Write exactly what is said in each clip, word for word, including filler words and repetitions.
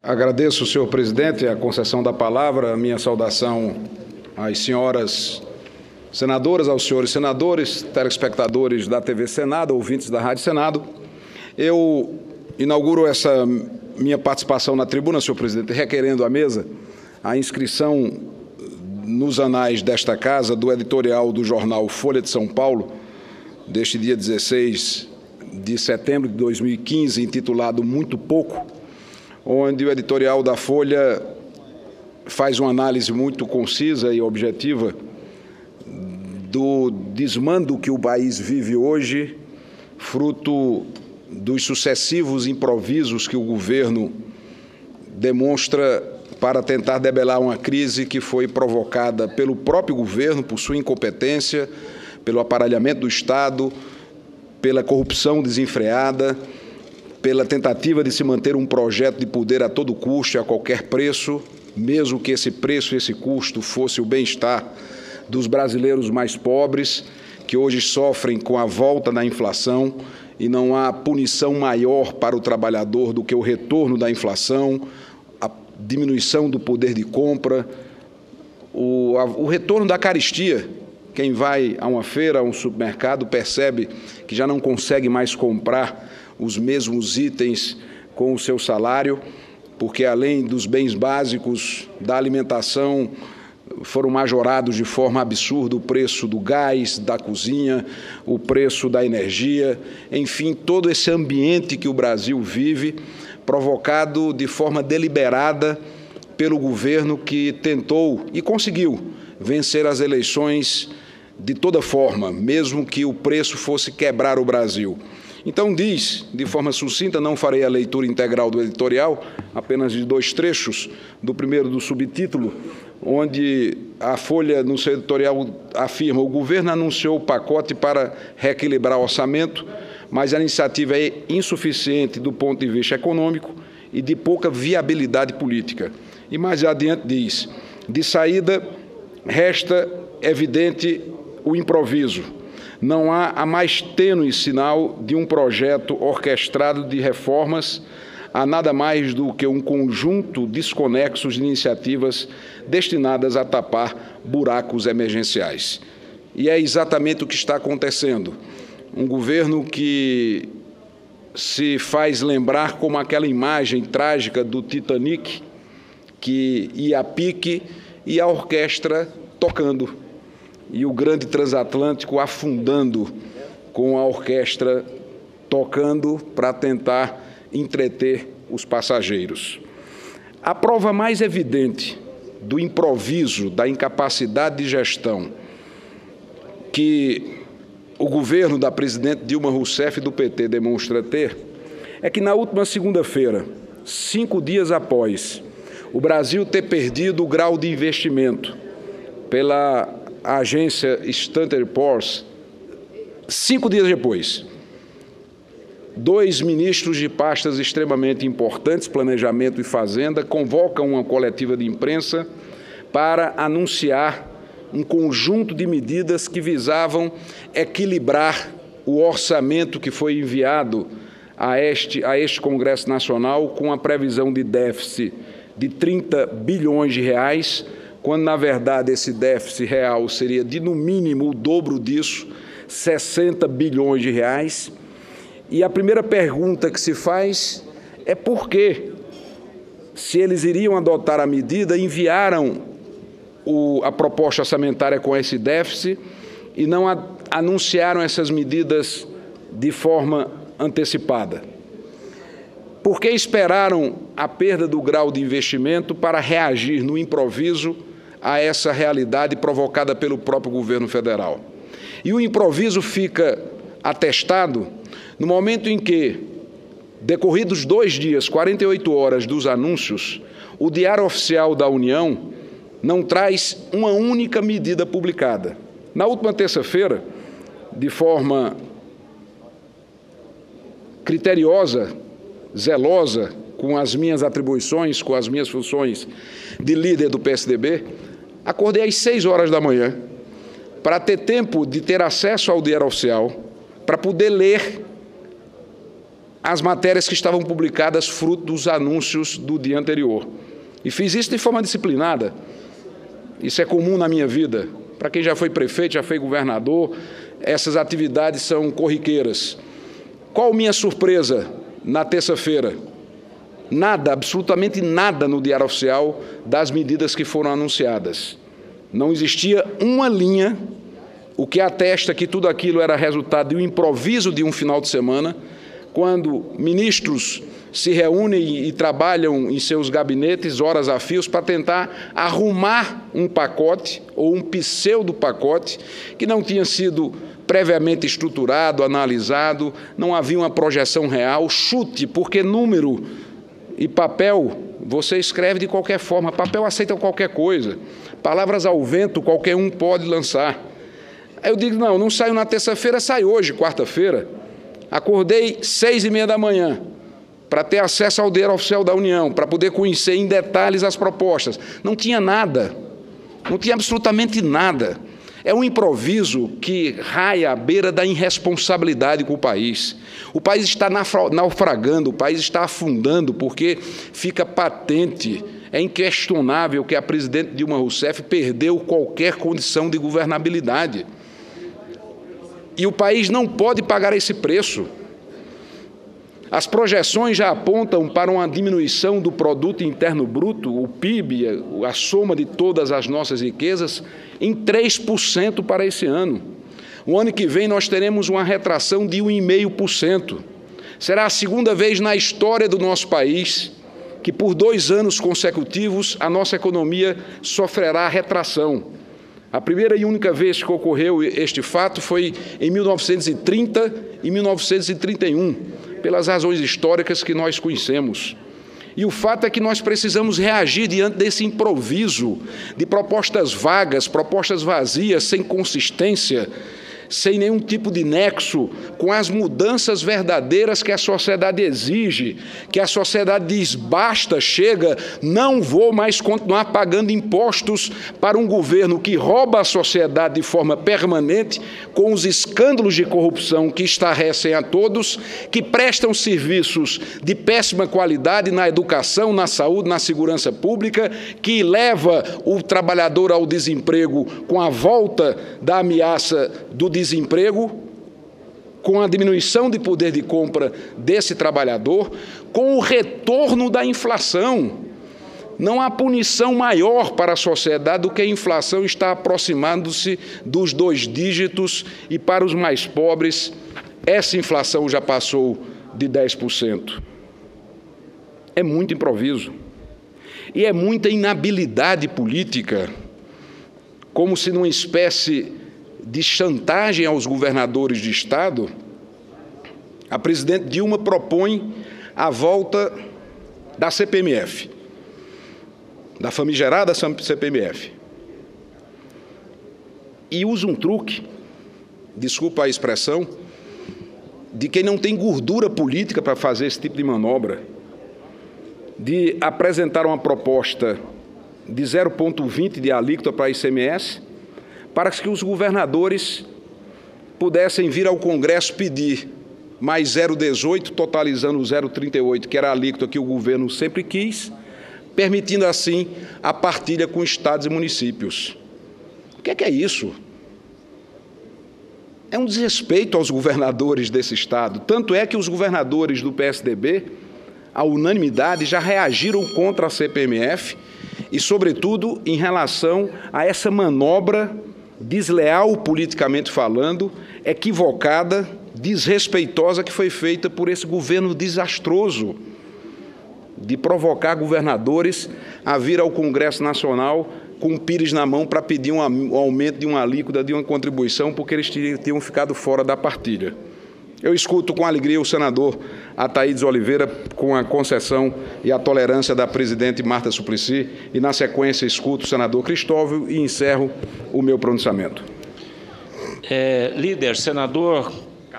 Agradeço, senhor presidente, a concessão da palavra, a minha saudação às senhoras senadoras, aos senhores senadores, telespectadores da T V Senado, ouvintes da Rádio Senado. Eu inauguro essa minha participação na tribuna, senhor presidente, requerendo à mesa a inscrição nos anais desta casa do editorial do jornal Folha de São Paulo, deste dia dezesseis de setembro de dois mil e quinze, intitulado Muito Pouco, onde o editorial da Folha faz uma análise muito concisa e objetiva do desmando que o país vive hoje, fruto dos sucessivos improvisos que o governo demonstra para tentar debelar uma crise que foi provocada pelo próprio governo, por sua incompetência, pelo aparelhamento do Estado, pela corrupção desenfreada, pela tentativa de se manter um projeto de poder a todo custo e a qualquer preço, mesmo que esse preço e esse custo fosse o bem-estar dos brasileiros mais pobres, que hoje sofrem com a volta da inflação, e não há punição maior para o trabalhador do que o retorno da inflação, a diminuição do poder de compra, o, a, o retorno da carestia. Quem vai a uma feira, a um supermercado, percebe que já não consegue mais comprar os mesmos itens com o seu salário, porque, além dos bens básicos da alimentação, foram majorados de forma absurda o preço do gás, da cozinha, o preço da energia, enfim, todo esse ambiente que o Brasil vive, provocado de forma deliberada pelo governo que tentou e conseguiu vencer as eleições de toda forma, mesmo que o preço fosse quebrar o Brasil. Então diz, de forma sucinta, não farei a leitura integral do editorial, apenas de dois trechos, do primeiro do subtítulo, onde a Folha, no seu editorial, afirma: o governo anunciou o pacote para reequilibrar o orçamento, mas a iniciativa é insuficiente do ponto de vista econômico e de pouca viabilidade política. E mais adiante diz: de saída, resta evidente o improviso. Não há a mais tênue sinal de um projeto orquestrado de reformas, há nada mais do que um conjunto desconexo de iniciativas destinadas a tapar buracos emergenciais. E é exatamente o que está acontecendo. Um governo que se faz lembrar como aquela imagem trágica do Titanic, que ia a pique e a orquestra tocando, e o grande transatlântico afundando com a orquestra tocando para tentar entreter os passageiros. A prova mais evidente do improviso, da incapacidade de gestão que o governo da presidente Dilma Rousseff do P T demonstra ter, é que na última segunda-feira, cinco dias após o Brasil ter perdido o grau de investimento pela a agência Standard and Poor's, cinco dias depois, dois ministros de pastas extremamente importantes, Planejamento e Fazenda, convocam uma coletiva de imprensa para anunciar um conjunto de medidas que visavam equilibrar o orçamento que foi enviado a este, a este Congresso Nacional, com a previsão de déficit de trinta bilhões de reais, quando, na verdade, esse déficit real seria de, no mínimo, o dobro disso, sessenta bilhões de reais. E a primeira pergunta que se faz é por que, se eles iriam adotar a medida, enviaram o, a proposta orçamentária com esse déficit e não a, anunciaram essas medidas de forma antecipada. Por que esperaram a perda do grau de investimento para reagir no improviso a essa realidade provocada pelo próprio governo federal? E o improviso fica atestado no momento em que, decorridos dois dias, quarenta e oito horas dos anúncios, o Diário Oficial da União não traz uma única medida publicada. Na última terça-feira, de forma criteriosa, zelosa, com as minhas atribuições, com as minhas funções de líder do P S D B, acordei às seis horas da manhã para ter tempo de ter acesso ao Diário Oficial, para poder ler as matérias que estavam publicadas fruto dos anúncios do dia anterior. E fiz isso de forma disciplinada. Isso é comum na minha vida. Para quem já foi prefeito, já foi governador, essas atividades são corriqueiras. Qual minha surpresa na terça-feira? Nada, absolutamente nada no Diário Oficial das medidas que foram anunciadas. Não existia uma linha, o que atesta que tudo aquilo era resultado de um improviso de um final de semana, quando ministros se reúnem e trabalham em seus gabinetes horas a fios para tentar arrumar um pacote ou um pseudo-pacote que não tinha sido previamente estruturado, analisado, não havia uma projeção real, chute, porque número e papel você escreve de qualquer forma, papel aceita qualquer coisa, palavras ao vento qualquer um pode lançar. Aí eu digo, não, não saio na terça-feira, sai hoje, quarta-feira. Acordei seis e meia da manhã para ter acesso ao Diário Oficial da União, para poder conhecer em detalhes as propostas. Não tinha nada, não tinha absolutamente nada. É um improviso que raia à beira da irresponsabilidade com o país. O país está naufragando, o país está afundando, porque fica patente, é inquestionável que a presidente Dilma Rousseff perdeu qualquer condição de governabilidade. E o país não pode pagar esse preço. As projeções já apontam para uma diminuição do produto interno bruto, o P I B, a soma de todas as nossas riquezas, em três por cento para esse ano. O ano que vem nós teremos uma retração de um vírgula cinco por cento. Será a segunda vez na história do nosso país que, por dois anos consecutivos, a nossa economia sofrerá retração. A primeira e única vez que ocorreu este fato foi em mil novecentos e trinta e mil novecentos e trinta e um, pelas razões históricas que nós conhecemos. E o fato é que nós precisamos reagir diante desse improviso de propostas vagas, propostas vazias, sem consistência, sem nenhum tipo de nexo com as mudanças verdadeiras que a sociedade exige, que a sociedade diz, basta, chega, não vou mais continuar pagando impostos para um governo que rouba a sociedade de forma permanente, com os escândalos de corrupção que estarrecem a todos, que prestam serviços de péssima qualidade na educação, na saúde, na segurança pública, que leva o trabalhador ao desemprego com a volta da ameaça do desemprego, com a diminuição de poder de compra desse trabalhador, com o retorno da inflação. Não há punição maior para a sociedade do que a inflação está aproximando-se dos dois dígitos e, para os mais pobres, essa inflação já passou de dez por cento. É muito improviso. E é muita inabilidade política, como se numa espécie de chantagem aos governadores de Estado, a presidente Dilma propõe a volta da C P M F, da famigerada C P M F. E usa um truque, desculpa a expressão, de quem não tem gordura política para fazer esse tipo de manobra, de apresentar uma proposta de zero vírgula vinte de alíquota para I C M S, para que os governadores pudessem vir ao Congresso pedir mais zero vírgula dezoito, totalizando o zero vírgula trinta e oito, que era a alíquota que o governo sempre quis, permitindo assim a partilha com estados e municípios. O que é, que é isso? É um desrespeito aos governadores desse estado. Tanto é que os governadores do P S D B, à unanimidade, já reagiram contra a C P M F e, sobretudo, em relação a essa manobra desleal politicamente falando, equivocada, desrespeitosa que foi feita por esse governo desastroso de provocar governadores a vir ao Congresso Nacional com um pires na mão para pedir um aumento de uma alíquota, de uma contribuição, porque eles tinham ficado fora da partilha. Eu escuto com alegria o senador Ataídes Oliveira com a concessão e a tolerância da presidente Marta Suplicy e, na sequência, escuto o senador Cristóvão e encerro o meu pronunciamento. É, líder, senador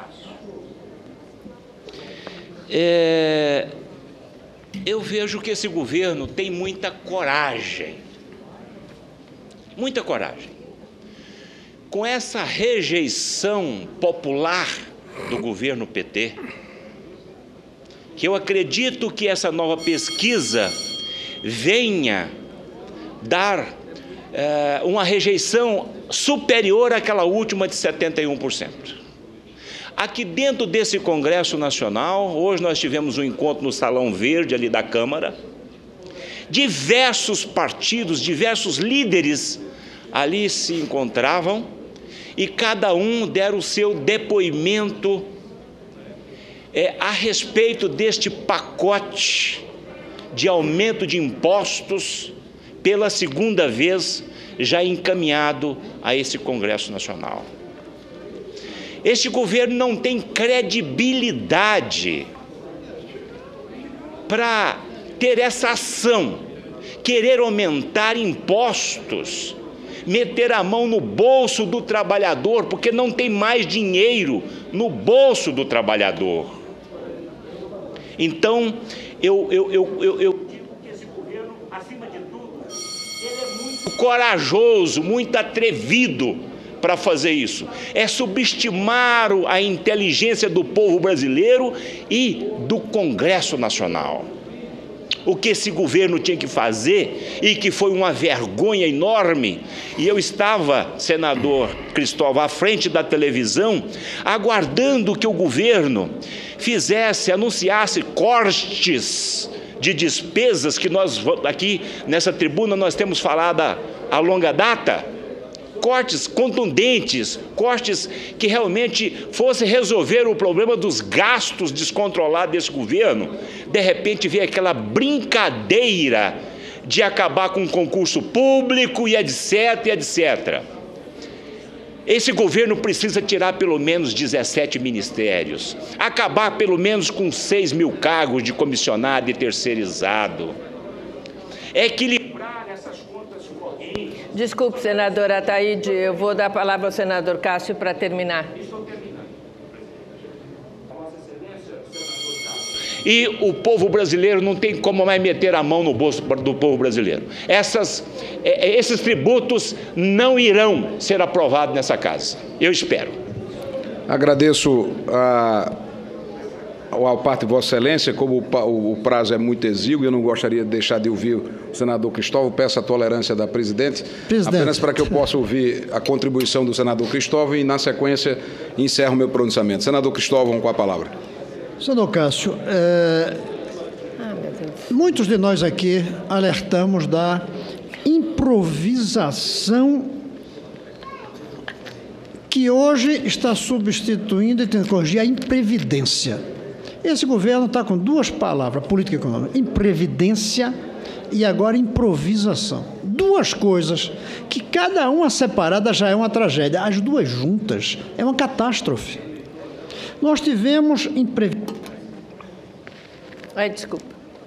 é, eu vejo que esse governo tem muita coragem, muita coragem. Com essa rejeição popular do governo P T, que eu acredito que essa nova pesquisa venha dar é, uma rejeição superior àquela última de setenta e um por cento. Aqui dentro desse Congresso Nacional, hoje nós tivemos um encontro no Salão Verde ali da Câmara, diversos partidos, diversos líderes ali se encontravam e cada um deram o seu depoimento é, a respeito deste pacote de aumento de impostos pela segunda vez já encaminhado a esse Congresso Nacional. Este governo não tem credibilidade para ter essa ação, querer aumentar impostos, meter a mão no bolso do trabalhador, porque não tem mais dinheiro no bolso do trabalhador. Então, eu, eu, eu, eu, eu digo que esse governo, acima de tudo, ele é muito corajoso, muito atrevido para fazer isso. É subestimar a inteligência do povo brasileiro e do Congresso Nacional. O que esse governo tinha que fazer, e que foi uma vergonha enorme, e eu estava, senador Cristóvão, à frente da televisão, aguardando que o governo fizesse, anunciasse cortes de despesas, que nós aqui nessa tribuna nós temos falado a, a longa data, cortes contundentes, cortes que realmente fossem resolver o problema dos gastos descontrolados desse governo. De repente veio aquela brincadeira de acabar com o concurso público e etc, e etcétera. Esse governo precisa tirar pelo menos dezessete ministérios, acabar pelo menos com seis mil cargos de comissionado e terceirizado, equilibrar essas contas correntes. Desculpe, senadora Ataíde, eu vou dar a palavra ao senador Cássio para terminar. E o povo brasileiro não tem como mais meter a mão no bolso do povo brasileiro. Essas, esses tributos não irão ser aprovados nessa casa. Eu espero. Agradeço a, ao parte de Vossa Excelência, como o, o prazo é muito exíguo, eu não gostaria de deixar de ouvir o senador Cristóvão, peço a tolerância da presidente, presidente, apenas para que eu possa ouvir a contribuição do senador Cristóvão e, na sequência, encerro o meu pronunciamento. Senador Cristóvão, com a palavra. Senador Cássio, é, muitos de nós aqui alertamos da improvisação que hoje está substituindo e tendo que corrigir a imprevidência. Esse governo está com duas palavras, política econômica, imprevidência e agora improvisação. Duas coisas que cada uma separada já é uma tragédia, as duas juntas é uma catástrofe. Nós tivemos impre... Ai, desculpa.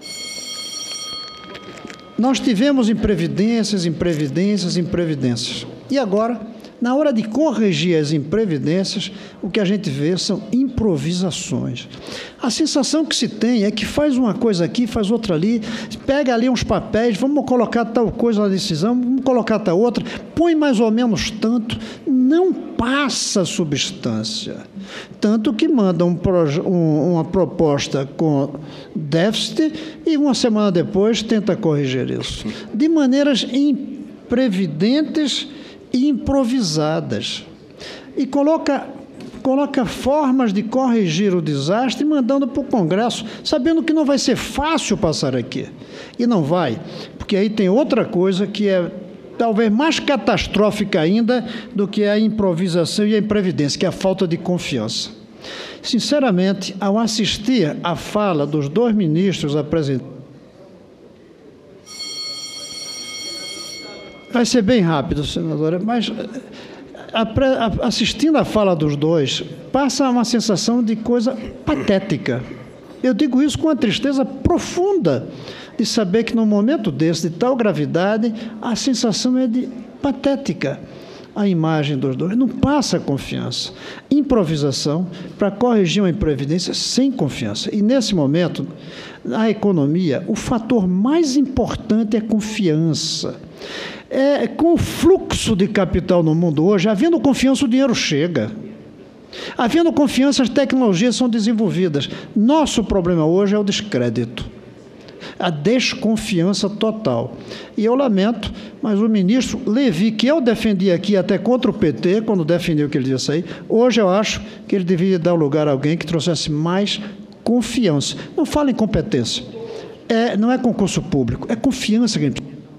Nós tivemos imprevidências, imprevidências, imprevidências. E agora, na hora de corrigir as imprevidências, o que a gente vê são improvisações. A sensação que se tem é que faz uma coisa aqui, faz outra ali, pega ali uns papéis, vamos colocar tal coisa na decisão, vamos colocar tal outra, põe mais ou menos tanto, não passa substância. Tanto que manda um, um, uma proposta com déficit e uma semana depois tenta corrigir isso. De maneiras imprevidentes e improvisadas. E coloca, coloca formas de corrigir o desastre mandando para o Congresso, sabendo que não vai ser fácil passar aqui. E não vai, porque aí tem outra coisa que é talvez mais catastrófica ainda do que a improvisação e a imprevidência, que é a falta de confiança. Sinceramente, ao assistir à fala dos dois ministros apresentados, vai ser bem rápido, senadora, mas assistindo à fala dos dois, passa uma sensação de coisa patética. Eu digo isso com uma tristeza profunda de saber que, num momento desse, de tal gravidade, a sensação é de patética. A imagem dos dois não passa confiança. Improvisação para corrigir uma imprevidência sem confiança. E, nesse momento, na economia, o fator mais importante é confiança. É, com o fluxo de capital no mundo hoje, havendo confiança, o dinheiro chega. Havendo confiança, as tecnologias são desenvolvidas. Nosso problema hoje é o descrédito, a desconfiança total. E eu lamento, mas o ministro Levi, que eu defendi aqui até contra o P T, quando defendeu que ele devia sair, hoje eu acho que ele deveria dar lugar a alguém que trouxesse mais confiança. Não fala em competência. É, não é concurso público, é confiança que a gente precisa.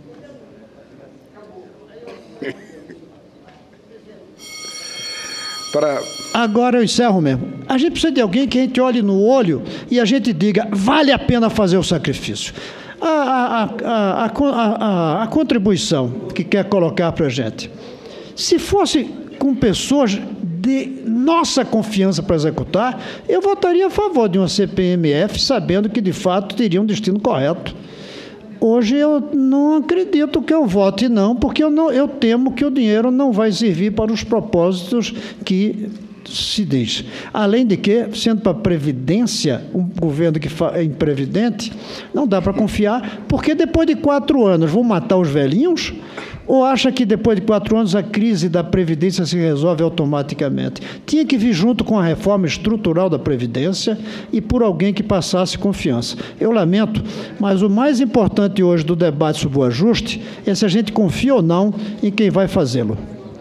Para... Agora eu encerro mesmo. A gente precisa de alguém que a gente olhe no olho e a gente diga, vale a pena fazer o sacrifício. A, a, a, a, a, a contribuição que quer colocar para a gente, se fosse com pessoas de nossa confiança para executar, eu votaria a favor de uma C P M F, sabendo que, de fato, teria um destino correto. Hoje eu não acredito que eu vote não, porque eu, não, eu temo que o dinheiro não vai servir para os propósitos que se diz. Além de que, sendo para a Previdência, um governo que é imprevidente, não dá para confiar, porque depois de quatro anos vão matar os velhinhos? Ou acha que depois de quatro anos a crise da Previdência se resolve automaticamente? Tinha que vir junto com a reforma estrutural da Previdência e por alguém que passasse confiança. Eu lamento, mas o mais importante hoje do debate sobre o ajuste é se a gente confia ou não em quem vai fazê-lo.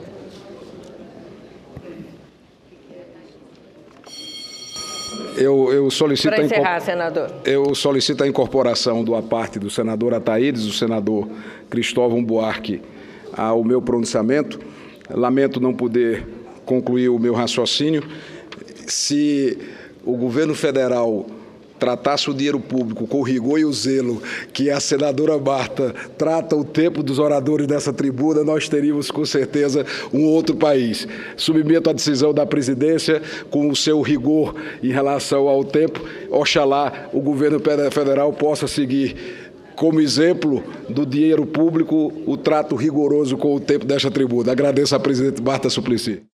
Eu, eu, solicito Para encerrar, a senador. eu solicito a incorporação do aparte do senador Ataídes, do senador Cristóvão Buarque, ao meu pronunciamento. Lamento não poder concluir o meu raciocínio. Se o governo federal tratasse o dinheiro público com o rigor e o zelo que a senadora Marta trata o tempo dos oradores dessa tribuna, nós teríamos, com certeza, um outro país. Submeto à decisão da presidência com o seu rigor em relação ao tempo. Oxalá o governo federal possa seguir como exemplo do dinheiro público o trato rigoroso com o tempo desta tribuna. Agradeço à presidente Marta Suplicy.